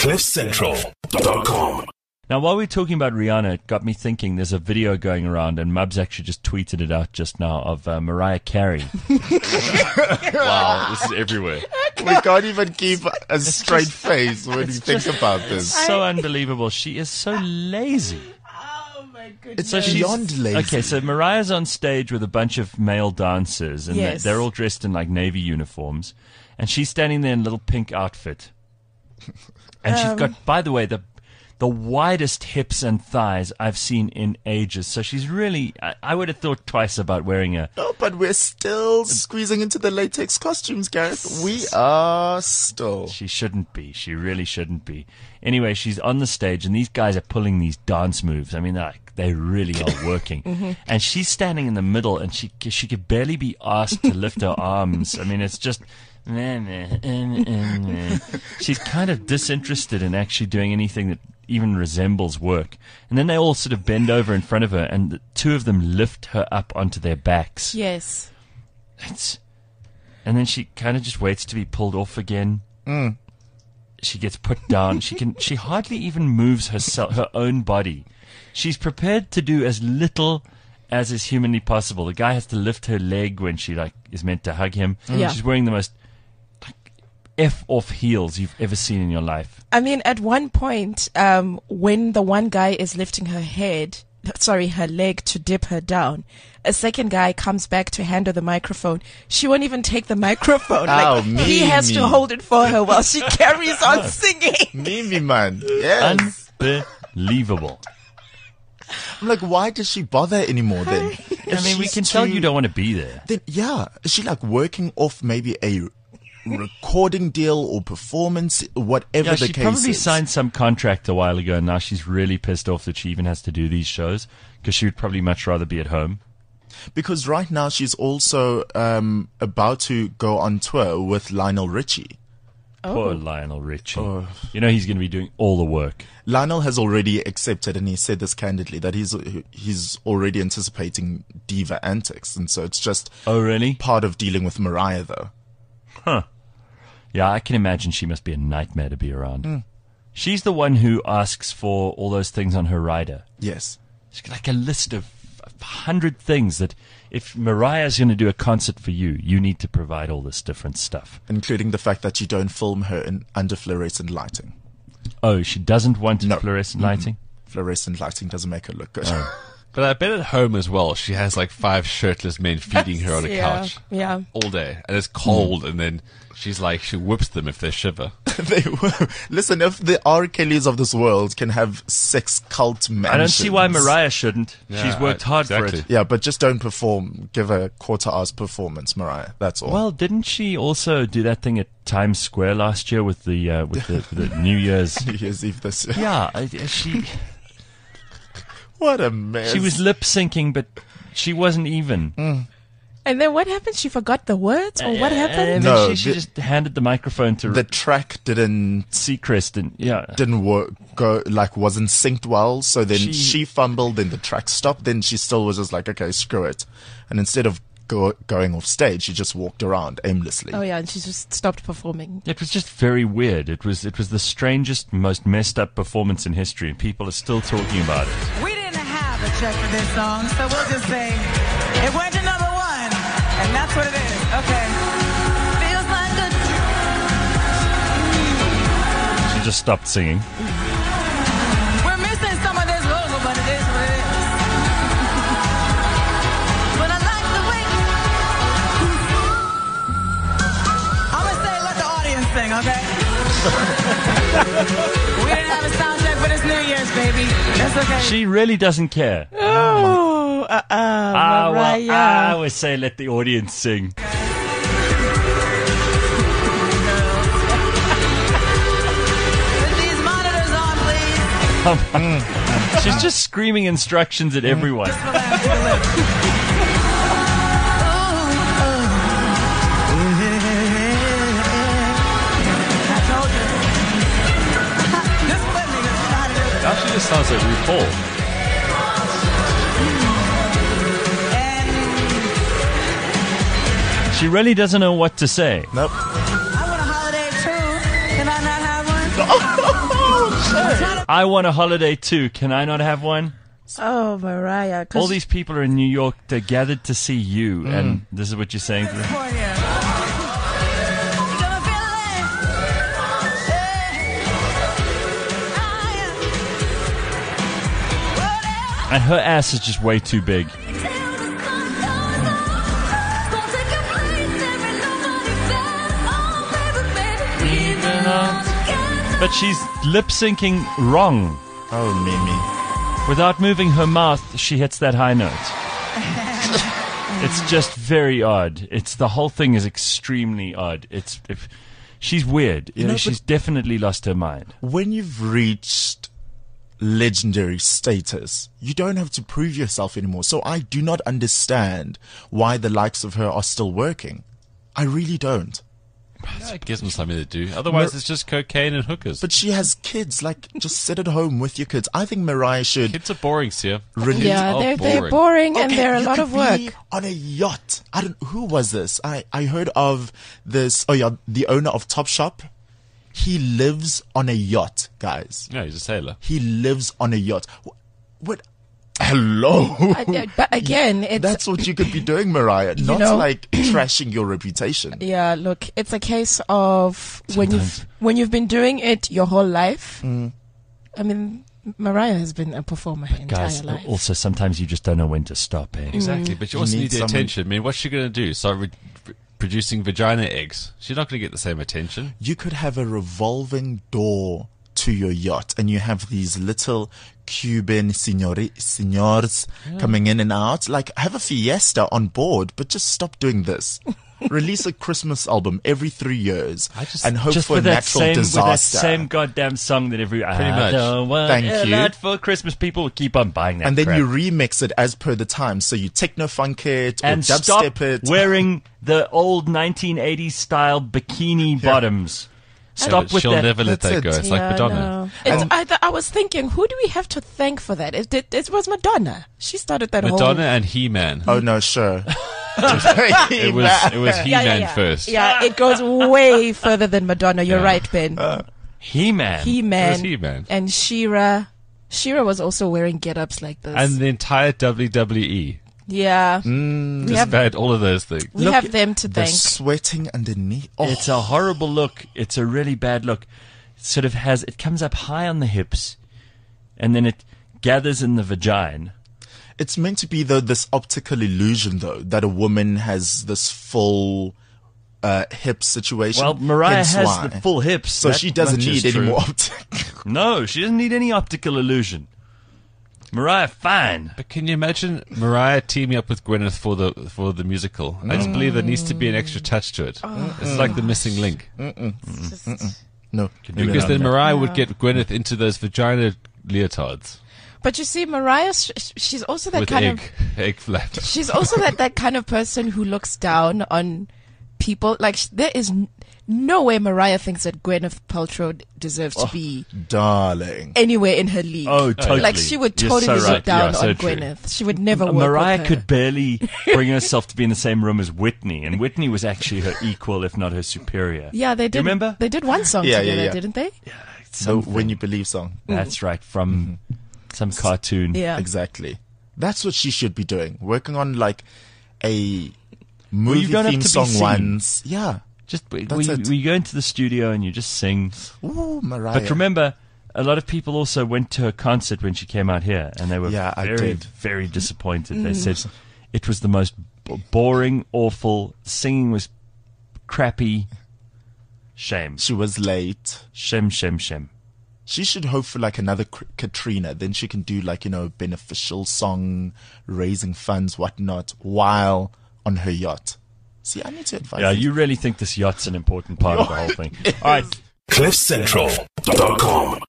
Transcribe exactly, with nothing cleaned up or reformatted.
cliff central dot com. Now, while we're talking about Rihanna, it got me thinking there's a video going around, and Mubs actually just tweeted it out just now, of uh, Mariah Carey. Wow, this is everywhere. We can't even keep a straight face when you think about this. So unbelievable. She is so lazy. Oh my goodness. It's So she's- beyond lazy. Okay, so Mariah's on stage with a bunch of male dancers, and Yes. they're all dressed in like navy uniforms, and she's standing there in a little pink outfit. And she's Um. got, by the way, the the widest hips and thighs I've seen in ages. So she's really, I, I would have thought twice about wearing a... No, but we're still squeezing into the latex costumes, Gareth. We are still. She shouldn't be. She really shouldn't be. Anyway, she's on the stage, and these guys are pulling these dance moves. I mean, they're like, they really are working. And she's standing in the middle, and she she could barely be asked to lift her arms. I mean, it's just... She's kind of disinterested in actually doing anything that even resembles work. And then they all sort of bend over in front of her, and the two of them lift her up onto their backs. Yes. It's, and then she kind of just waits to be pulled off again. Mm. She gets put down. She can. She hardly even moves herself, her own body. She's prepared to do as little as is humanly possible. The guy has to lift her leg when she like is meant to hug him. Yeah. She's wearing the most like, F off heels you've ever seen in your life. I mean, at one point, um, when the one guy is lifting her head, sorry, her leg to dip her down, a second guy comes back to hand her the microphone. She won't even take the microphone. Oh, like, me, he has me. to hold it for her while she carries on singing. Mimi, man. Yes. Unbelievable. I'm like, why does she bother anymore then? I mean, we can tell you don't want to be there. Then, yeah. Is she like working off maybe a recording deal or performance, whatever Yeah, the she case probably is? signed some contract a while ago, and now she's really pissed off that she even has to do these shows, because she would probably much rather be at home. Because right now she's also um, about to go on tour with Lionel Richie. Poor Lionel Richie. You know he's going to be doing all the work. Lionel has already accepted, and he said this candidly, that he's he's already anticipating diva antics, and so it's just Oh, really? part of dealing with Mariah, though. Huh. Yeah, I can imagine she must be a nightmare to be around. She's the one who asks for all those things on her rider. Yes. She's got like a list of a hundred things that if Mariah's going to do a concert for you, you need to provide all this different stuff. Including the fact that you don't film her in under fluorescent lighting. Oh, she doesn't want No. fluorescent Mm-mm. lighting? Fluorescent lighting doesn't make her look good. But I bet at home as well, she has like five shirtless men feeding her on a Yeah, couch yeah. all day. And it's cold, and then she's like, she whips them if they shiver. They were. Listen, if the R. Kellys of this world can have sex cult mansions. I don't see why Mariah shouldn't. Yeah, She's worked I- hard exactly. for it. Yeah, but just don't perform. Give a quarter-hour performance, Mariah. That's all. Well, didn't she also do that thing at Times Square last year with the uh, with the, the New Year's? New Year's Eve this year. Yeah, I, she What a mess. she was lip syncing, but she wasn't even. And then what happened? She forgot the words, or what And happened? then No, she, she the- just handed the microphone to The track didn't Seacrest, and yeah, didn't work. Go like wasn't synced well. So then She- she, fumbled. Then the track stopped. Then she still was just like, okay, screw it. And instead of go, going off stage, she just walked around aimlessly. Oh yeah, and she just stopped performing. it was just very weird. It was it was the strangest, most messed up performance in history, and people are still talking about it. We didn't have a check for this song, so we'll just say it went to number one, and that's what it is. Okay. Feels like a She just stopped singing. We're missing some of this vocal, but it is what it is. But I like the way. I'm gonna say let the audience sing, okay? We didn't have a sound check for this New Year's, baby. That's okay. She really doesn't care. Oh, uh, uh, Ah, well, I Mariah. always say let the audience sing. Put these monitors on, please. She's just screaming instructions at everyone. Relax, relax. I told you. Just let me just try to do it. Now she just sounds like RuPaul. And She really doesn't know what to say. Nope. I want a holiday too. Can I not have one? I want a holiday too. Can I not have one? Oh, Mariah. 'cause All these people are in New York. They're gathered to see you, and this is what you're saying to them. California. And her ass is just way too big. But she's lip syncing wrong. Oh, Mimi. Without moving her mouth, she hits that high note. It's just very odd. It's the whole thing is extremely odd. It's if she's weird. You know, know, she's definitely lost her mind. When you've reached legendary status, you don't have to prove yourself anymore. So I do not understand why the likes of her are still working. I really don't. Yeah, it gives them something to do. Otherwise, Mar- it's just cocaine and hookers. But she has kids. Like, just sit at home with your kids. I think Mariah should Kids are boring, Sia. release. Yeah, Oh, they're, they're boring. boring and they're a you lot could of work. be on a yacht. I don't. Who was this? I I heard of this. Oh yeah, the owner of Topshop. He lives on a yacht, guys. Yeah, he's a sailor. He lives on a yacht. Wh- What? Hello. I- I- but again, it's That's what you could be doing, Mariah. Not know- like trashing your reputation. yeah. Look, it's a case of when you've when you've been doing it your whole life. Mm. I mean, Mariah has been a performer her entire Guys, life. also sometimes you just don't know when to stop, eh? Exactly, but you You also need need the someone- attention. I mean, what's she going to do? Start re- re- producing vagina eggs? She's not going to get the same attention. You could have a revolving door to your yacht, and you have these little Cuban senori- senors coming in and out. Like, have a fiesta on board, but just stop doing this. Release a Christmas album every three years I just- and hope Just for with a that natural same with that disaster. same goddamn song that every Pretty I much. don't want Thank a you. lot for Christmas. People will keep on buying that, and then crap. you remix it as per the time. So you techno funk it or and stop dubstep it. wearing the old nineteen eighties style bikini bottoms. Stop She'll- with She'll that. never let That's that it. go. It's like Yeah, Madonna. no. It's, I, th- I was thinking, who do we have to thank for that? It, it, it was Madonna. She started that Madonna whole. and He-Man. Oh no, sure. It was it was He-Man Yeah, yeah, yeah. first. Yeah, it goes way further than Madonna. You're Yeah. right, Ben. He-Man. He It was Man He-Man. and Shira. Shira was also wearing get-ups like this. And the entire W W E. yeah, Mm, we Just have bad all of those things. we Look, have them to the thank. sweating underneath. Oh, It's a horrible look. It's a really bad look. It sort of has, it comes up high on the hips and then it gathers in the vagina. It's meant to be though this optical illusion though that a woman has this full uh, hip situation. Well, Mariah Hence has why. the full hips. so That she doesn't much is need any true. more optical. No, she doesn't need any optical illusion. Mariah, fine. But can you imagine Mariah teaming up with Gwyneth for the for the musical? I just believe there needs to be an extra touch to it. It's like the missing link. No, Because then Mariah would get Gwyneth into those vagina leotards But you see, Mariah, sh- sh- she's also that with kind egg of. egg flap. She's also that, that kind of person who looks down on people. Like, sh- there is n- no way Mariah thinks that Gwyneth Paltrow deserves to be darling. anywhere in her league. Oh, totally. Like, she would You're totally so look right. down Yeah, so on true. Gwyneth. She would never work Mariah with her. could barely bring herself to be in the same room as Whitney, and Whitney was actually her equal, if not her superior. Yeah, they did. You remember? They did one song Yeah, yeah, together, yeah. didn't they? So Something. when you believe song. That's right, from some cartoon. Yeah. Exactly. That's what she should be doing. Working on like a movie you don't have theme to be song seen. once. Yeah. Just we, That's we, it. we go into the studio and you just sing. Ooh, Mariah. But remember, a lot of people also went to her concert when she came out here, and they were Yeah, I very, did. very disappointed. They said it was the most b- boring, awful. Singing was crappy. Shame, she was late. shem, shem, shem. She should hope for like another K- Katrina. Then she can do like, you know, a beneficial song, raising funds, whatnot, while on her yacht. See, I need to advise Yeah, you. you really think this yacht's an important part of the whole thing. All right. cliff central dot com